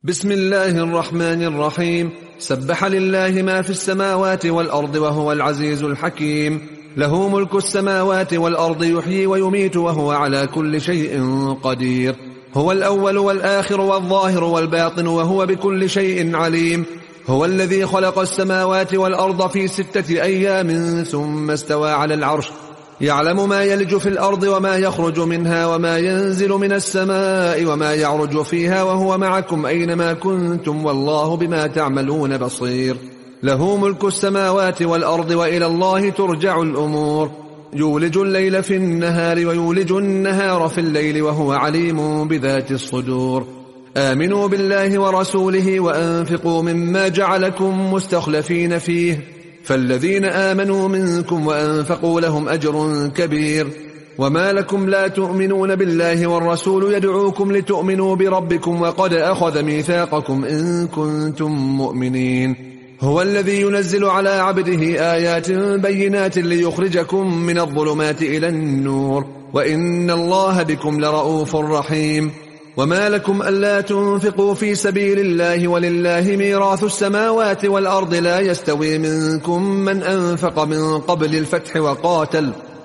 بسم الله الرحمن الرحيم. سبح لله ما في السماوات والأرض وهو العزيز الحكيم. له ملك السماوات والأرض يحيي ويميت وهو على كل شيء قدير. هو الأول والآخر والظاهر والباطن وهو بكل شيء عليم. هو الذي خلق السماوات والأرض في 6 أيام ثم استوى على العرش. يعلم ما يلج في الأرض وما يخرج منها وما ينزل من السماء وما يعرج فيها وهو معكم أينما كنتم والله بما تعملون بصير. له ملك السماوات والأرض وإلى الله ترجع الأمور. يولج الليل في النهار ويولج النهار في الليل وهو عليم بذات الصدور. آمنوا بالله ورسوله وأنفقوا مما جعلكم مستخلفين فيه فالذين آمنوا منكم وأنفقوا لهم أجر كبير. وما لكم لا تؤمنون بالله والرسول يدعوكم لتؤمنوا بربكم وقد أخذ ميثاقكم إن كنتم مؤمنين. هو الذي ينزل على عبده آيات بينات ليخرجكم من الظلمات إلى النور وإن الله بكم لرؤوف رحيم. وما لكم ألا تنفقوا في سبيل الله ولله ميراث السماوات والأرض لا يستوي منكم من أنفق من قبل الفتح وقاتل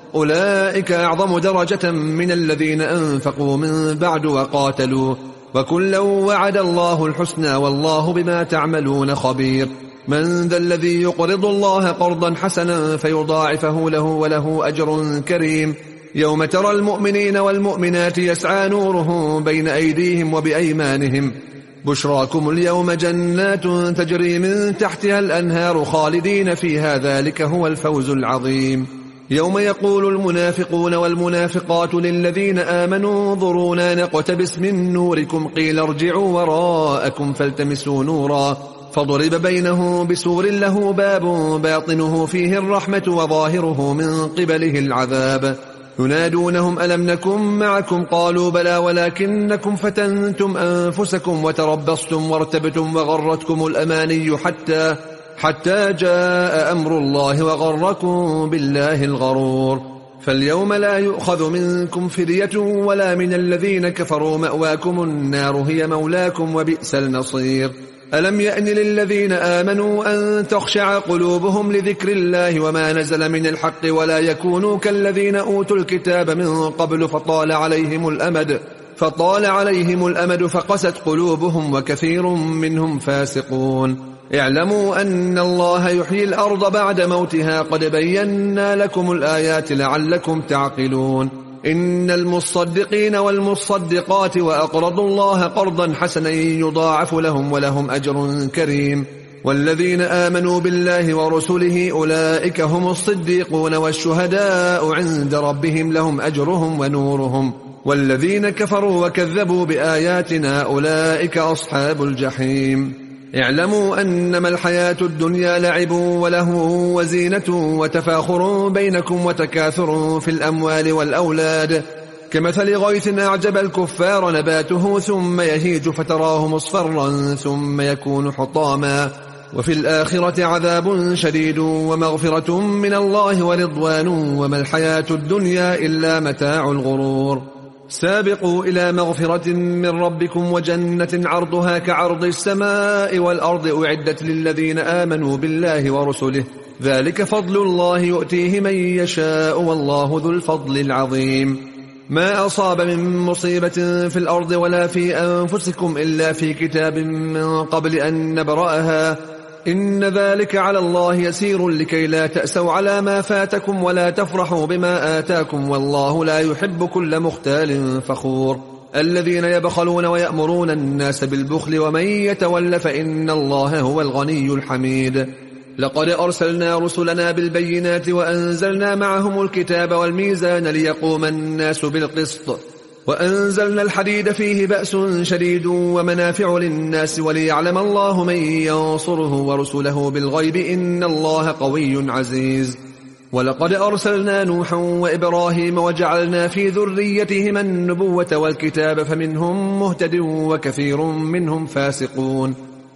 أولئك أعظم درجة من الذين أنفقوا من بعد وقاتلوا وكلا وعد الله الحسنى والله بما تعملون خبير. من ذا الذي يقرض الله قرضا حسنا فيضاعفه له وله أجر كريم. يوم ترى المؤمنين والمؤمنات يسعى نورهم بين أيديهم وبأيمانهم بشراكم اليوم جنات تجري من تحتها الأنهار خالدين فيها ذلك هو الفوز العظيم. يوم يقول المنافقون والمنافقات للذين آمنوا انظرونا نقتبس من نوركم قيل ارجعوا وراءكم فالتمسوا نورا فضرب بينه بسور له باب باطنه فيه الرحمة وظاهره من قبله العذاب. ينادونهم ألم نكن معكم قالوا بلى ولكنكم فتنتم أنفسكم وتربصتم وارتبتم وغرتكم الأماني حتى جاء أمر الله وغركم بالله الغرور. فاليوم لا يؤخذ منكم فدية ولا من الذين كفروا مأواكم النار هي مولاكم وبئس المصير. ألم يأن للذين آمنوا أن تخشع قلوبهم لذكر الله وما نزل من الحق ولا يكونوا كالذين أوتوا الكتاب من قبل فطال عليهم الأمد فقست قلوبهم وكثير منهم فاسقون. اعلموا أن الله يحيي الأرض بعد موتها قد بينا لكم الآيات لعلكم تعقلون. إن المصدقين والمصدقات وأقرضوا الله قرضا حسنا يضاعف لهم ولهم أجر كريم. والذين آمنوا بالله ورسله أولئك هم الصديقون والشهداء عند ربهم لهم أجرهم ونورهم. والذين كفروا وكذبوا بآياتنا أولئك أصحاب الجحيم. اعلموا أنما الحياة الدنيا لعب ولهو وزينة وتفاخر بينكم وتكاثر في الأموال والأولاد كمثل غيث أعجب الكفار نباته ثم يهيج فتراه مصفرا ثم يكون حطاما وفي الآخرة عذاب شديد ومغفرة من الله ورضوان وما الحياة الدنيا إلا متاع الغرور. سابقوا إلى مغفرة من ربكم وجنة عرضها كعرض السماء والأرض أعدت للذين آمنوا بالله ورسله ذلك فضل الله يؤتيه من يشاء والله ذو الفضل العظيم. ما أصاب من مصيبة في الأرض ولا في أنفسكم إلا في كتاب من قبل أن نبرأها إن ذلك على الله يسير لكي لا تأسوا على ما فاتكم ولا تفرحوا بما آتاكم والله لا يحب كل مختال فخور. الذين يبخلون ويأمرون الناس بالبخل ومن يتول فإن الله هو الغني الحميد. لقد أرسلنا رسلنا بالبينات وأنزلنا معهم الكتاب والميزان ليقوم الناس بالقسط وأنزلنا الحديد فيه بأس شديد ومنافع للناس وليعلم الله من ينصره ورسله بالغيب إن الله قوي عزيز. ولقد أرسلنا نوحا وإبراهيم وجعلنا في ذريتهما النبوة والكتاب فمنهم مهتد وكثير منهم فاسقون.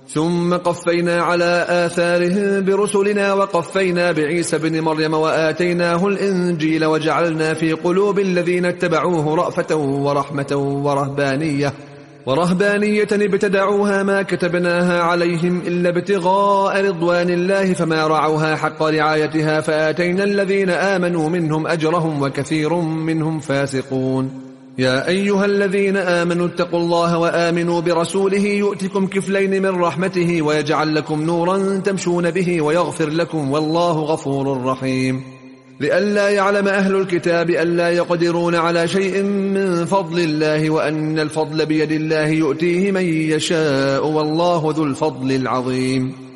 ثم قفينا على آثارهم برسلنا وقفينا بعيسى بن مريم وآتيناه الإنجيل وجعلنا في قلوب الذين اتبعوه رأفة ورحمة ورهبانية ابتدعوها ما كتبناها عليهم إلا ابتغاء رضوان الله فما رعوها حق رعايتها فآتينا الذين آمنوا منهم أجرهم وكثير منهم فاسقون. يا أيها الذين آمنوا اتقوا الله وآمنوا برسوله يؤتكم كفلين من رحمته ويجعل لكم نورا تمشون به ويغفر لكم والله غفور رحيم. لئلا يعلم أهل الكتاب ألا يقدرون على شيء من فضل الله وأن الفضل بيد الله يؤتيه من يشاء والله ذو الفضل العظيم.